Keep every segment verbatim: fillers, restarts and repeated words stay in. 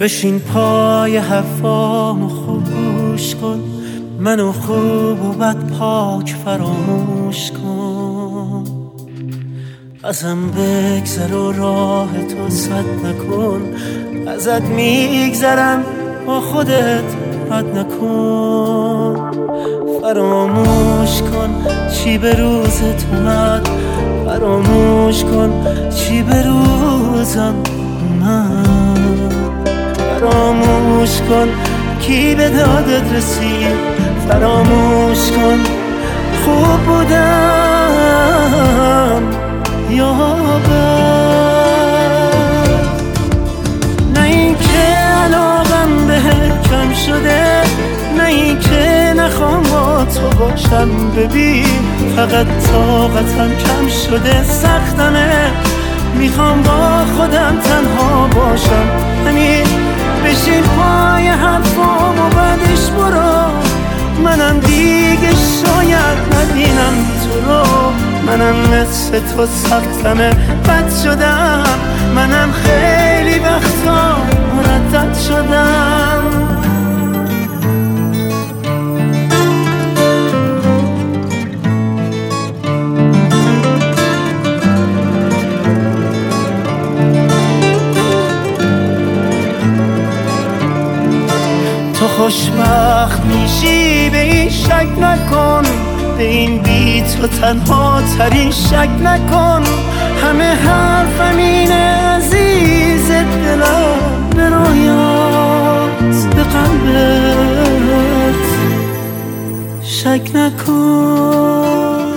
بشین پای حرفامو خوب گوش کن، منو خوب و بد پاک فراموش کن. ازم بگذر و راه تو سد نکن، ازت میگذرم با خودت رد نکن. فراموش کن چی به روزت اومد، فراموش کن چی به روزم اومد. فراموش کن کی به دادت رسید، فراموش کن خوب بودم یا بد. نه این که علاقم به کم شده، نه این که نخوام با تو باشم. ببین فقط طاقتم کم شده، سختمه میخوام با خودم تنها باشم. همین بشین پای حرفام و بعدش برو، منم دیگه شاید نبینم تو رو. منم مثل تو سختمه بد شدم، منم خیلی وقتا مردد شدم. تو خوشبخت میشی به این شک نکن، به این بی تو تنها ترین شک نکن. همه حرفم اینه عزیز دلم، به رویات به قلبت شک نکن.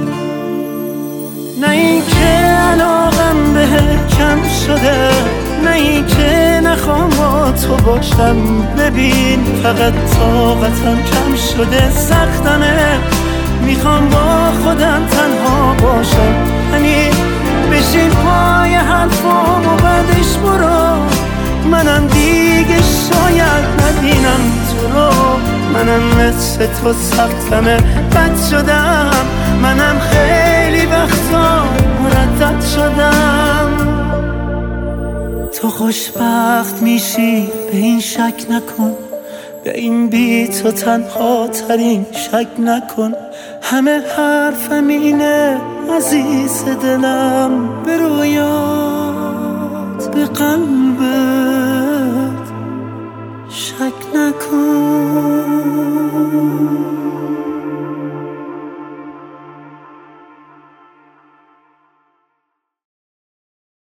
نه این که علاقم به کم شده، نه این که نخوام با تو باشم. ببین فقط طاقتم کم شده، سختمه میخوام با خودم تنها باشم. همین بشین پای حرفام و بعدش برو، منم دیگه شاید نبینم تو رو. منم مثل تو سختمه بد شدم، منم خیلی وقتا مردد شدم. تو خوشبخت میشی به این شک نکن، به این بی تو تنها ترین شک نکن. همه حرفم اینه عزیز دلم، به رویات به قلبت